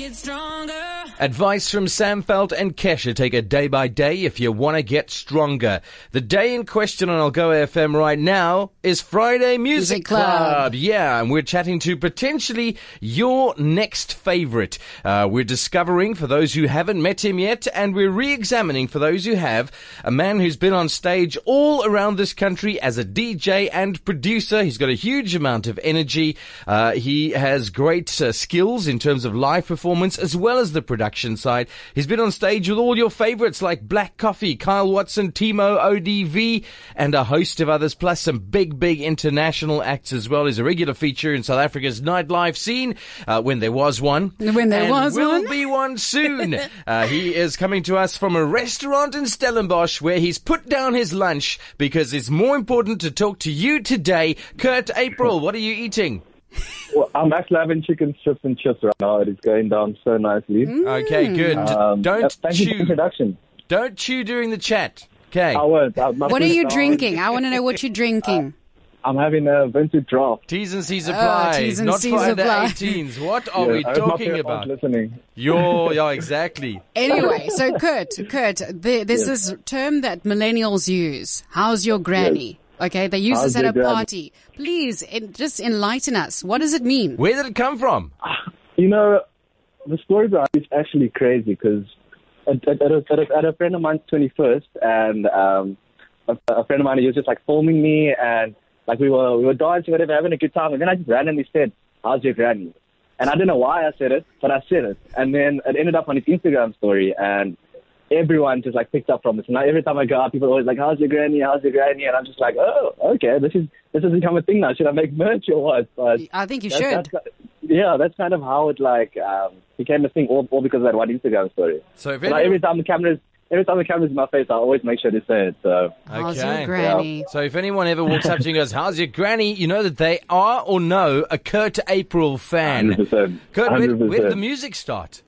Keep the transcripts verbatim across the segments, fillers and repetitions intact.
get stronger. Advice from Sam Felt and Kesha. Take it day by day if you want to get stronger. The day in question on Algoa F M right now is Friday Music, Music Club. Club. Yeah, and we're chatting to potentially your next favorite. Uh, we're discovering, for those who haven't met him yet, and we're re-examining, for those who have, a man who's been on stage all around this country as a D J and producer. He's got a huge amount of energy. Uh, he has great uh, skills in terms of live performance as well as the production side. He's been on stage with all your favorites like Black Coffee, Kyle Watson, Timo, O D V, and a host of others, plus some big, big international acts as well. He's a regular feature in South Africa's nightlife scene, uh, when there was one. When there and was will one. be one soon. uh, he is coming to us from a restaurant in Stellenbosch where he's put down his lunch because it's more important to talk to you today. Kurt April, what are you eating? Well, I'm actually having chicken strips and chips right now. It is going down so nicely. Okay, good. Um, Don't thank you for the chew. introduction. Don't chew during the chat. Okay. I won't. I- my What are food you is drinking? I want to know what you're drinking. I'm having a vintage draft. T's and C's apply. Oh, T's and Not C's Friday apply. eighteens. What are Yeah, we I hope my talking parents aren't about? Listening. You're, yeah, exactly. Anyway, so Kurt, Kurt, there, there's this term that millennials use. How's your granny? Okay, they use How's this at your a granny? party. Please, en- just enlighten us. What does it mean? Where did it come from? You know, the story behind it is actually crazy because at, at, at, a, at, a, at a friend of mine's twenty-first, and um, a, a friend of mine, he was just like filming me, and like we were we were dancing, whatever, having a good time, and then I just randomly said, "How's your granny?" And I don't know why I said it, but I said it, and then it ended up on his Instagram story, and everyone just like picked up from it. So now every time I go out, people are always like, "How's your granny? How's your granny?" And I'm just like, "Oh, okay, this is this has become a thing now. Should I make merch or what?" But I think you that- should. that's- yeah, that's kind of how it like um, became a thing, all, all because of that one Instagram story. So if And like, any- every time the cameras, every time the camera's in my face, I always make sure to say it. So How's Okay. your granny? So if anyone ever walks up to you and goes, "How's your granny?" you know that they are or know a Kurt April fan. one hundred percent. Kurt, where, one hundred where did the percent. music start?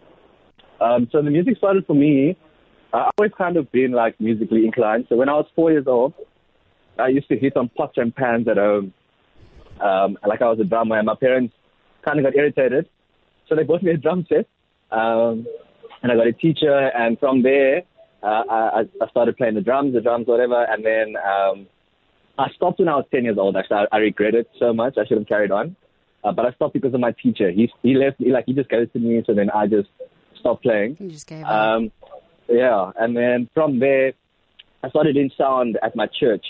Um, so the music started for me. I've always kind of been like musically inclined. So when I was four years old, I used to hit on pots and pans at home. Um, like I was a drummer, and my parents kind of got irritated, so they bought me a drum set. Um, and I got a teacher, and from there, uh, I, I started playing the drums, the drums, whatever. And then um, I stopped when I was ten years old. Actually, I, I regret it so much. I should have carried on, uh, but I stopped because of my teacher. He he left me, like he just ghosted me, so then I just stopped playing. You just gave up. Um, yeah, and then from there, I started doing sound at my church,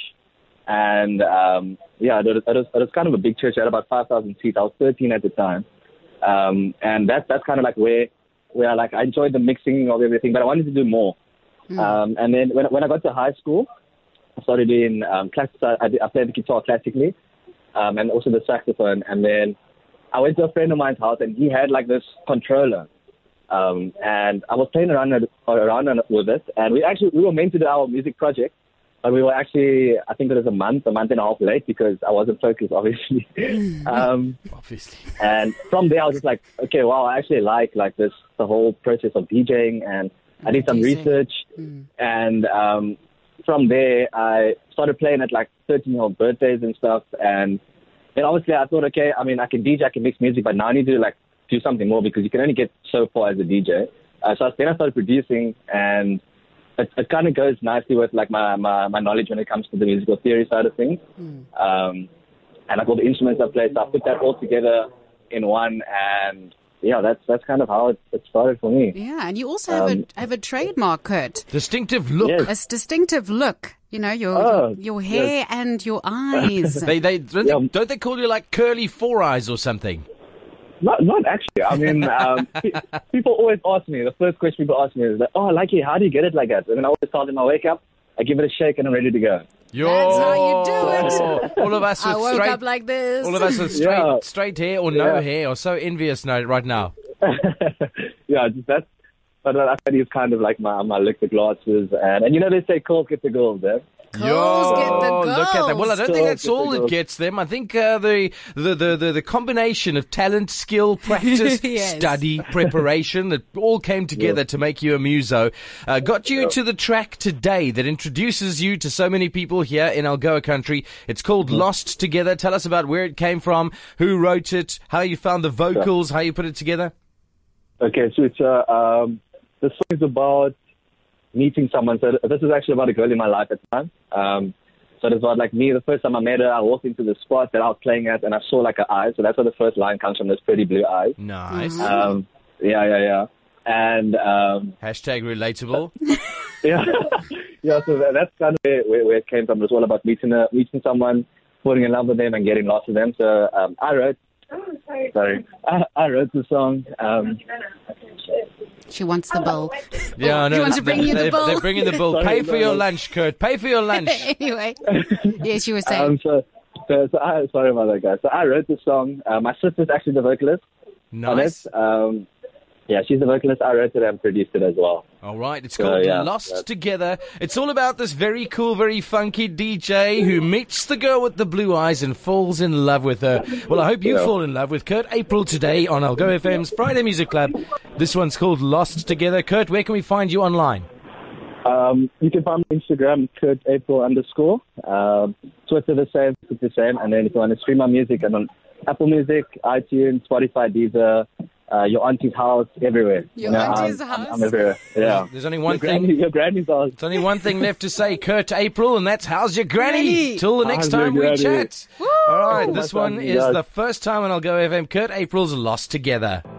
and um, yeah, it was, it, was, it was kind of a big church. It had about five thousand seats. I was thirteen at the time, um, and that that's kind of like where where like I enjoyed the mixing of everything, but I wanted to do more. Mm. Um, and then when when I got to high school, I started doing um, class. I, did- I played the guitar classically, um, and also the saxophone. And then I went to a friend of mine's house, and he had like this controller. Um, and I was playing around it- around with it, and we actually we were meant to do our music project, but we were actually I think it was a month, a month and a half late because I wasn't focused, obviously. um, Obviously. and from there, I was just like, okay, wow, I actually like like this the whole process of DJing, and I did some Producing. research, and um, from there I started playing at like thirteen-year-old birthdays and stuff, and then obviously I thought, okay, I mean I can D J, I can mix music, but now I need to like do something more because you can only get so far as a D J. Uh, so then I started producing, and it, it kind of goes nicely with like my, my, my knowledge when it comes to the musical theory side of things. Mm. Um, and like all the instruments I play, so I put that all together in one, and yeah, that's that's kind of how it, it started for me. Yeah, and you also have Um, a have a trademark, Kurt. Distinctive look. Yes. A s- distinctive look. You know, your Oh, your, your hair and your eyes. They, they, don't, Yeah. they, don't they call you like curly four eyes or something? Not, not actually. I mean, um, pe- people always ask me, the first question people ask me is, like, oh, like it, how do you get it like that? And then I always tell them I wake up, I give it a shake, and I'm ready to go. Yo, That's how you do it. All of us with I woke straight, up like this. all of us with straight, Yeah. straight hair or no Yeah. hair are so envious now, right now. yeah, just that's, but I think it's kind of like my, my lick the glasses. And, and you know, they say girls get the girls, eh? Girls get the Yo, look at that. Well, I don't think Girls that's get the all that girls. gets them. I think uh, the, the, the, the, the combination of talent, skill, practice, Yes. study, preparation that all came together to make you a muso uh, got you to the track today that introduces you to so many people here in Algoa country. It's called Lost Together. Tell us about where it came from, who wrote it, how you found the vocals, how you put it together. Okay, so it's, uh, um, the song is about meeting someone. So this is actually about a girl in my life at the time. Um, so it's about like me, the first time I met her, I walked into the spot that I was playing at and I saw like her eyes. So that's where the first line comes from, those pretty blue eyes. Nice. Um, yeah, yeah, yeah. And, um, Hashtag relatable. yeah, yeah. So that, that's kind of where, where, where it came from. It's all about meeting a, meeting someone, falling in love with them, and getting lost with them. So um, I wrote. Oh, sorry. Sorry. I, I wrote the song. Um, She wants the bill. Yeah, I know. She wants to bring you the They're- bill. They're bringing the bill. Sorry, Pay for no, your no. lunch, Kurt. Pay for your lunch. Anyway, yes, you were saying. um, so, so, so I, sorry about that, guys. So I wrote the song. Uh, my sister's actually the vocalist on Nice. it. Um, yeah, she's the vocalist. I wrote it and produced it as well. All right, it's So, called yeah, Lost that's- Together. It's all about this very cool, very funky D J who meets the girl with the blue eyes and falls in love with her. Well, I hope you Yeah. fall in love with Kurt April today on Algo F M's Friday Music Club. This one's called Lost Together. Kurt, where can we find you online? Um, you can find me on Instagram, Kurt April underscore. Um, Twitter the same, it's the same. And then if you want to stream my music, and on Apple Music, iTunes, Spotify, Deezer, uh, your auntie's house, everywhere. Your You know, auntie's I'm, house? I'm, I'm everywhere. Yeah. There's only one Your thing. granny, your granny's house. There's only one thing left to say, Kurt April, and that's how's your granny? Granny. Till the next How's your time we granny? chat. All right, Oh, this my one son, is yes. the first time on Algo F M. Kurt April's Lost Together.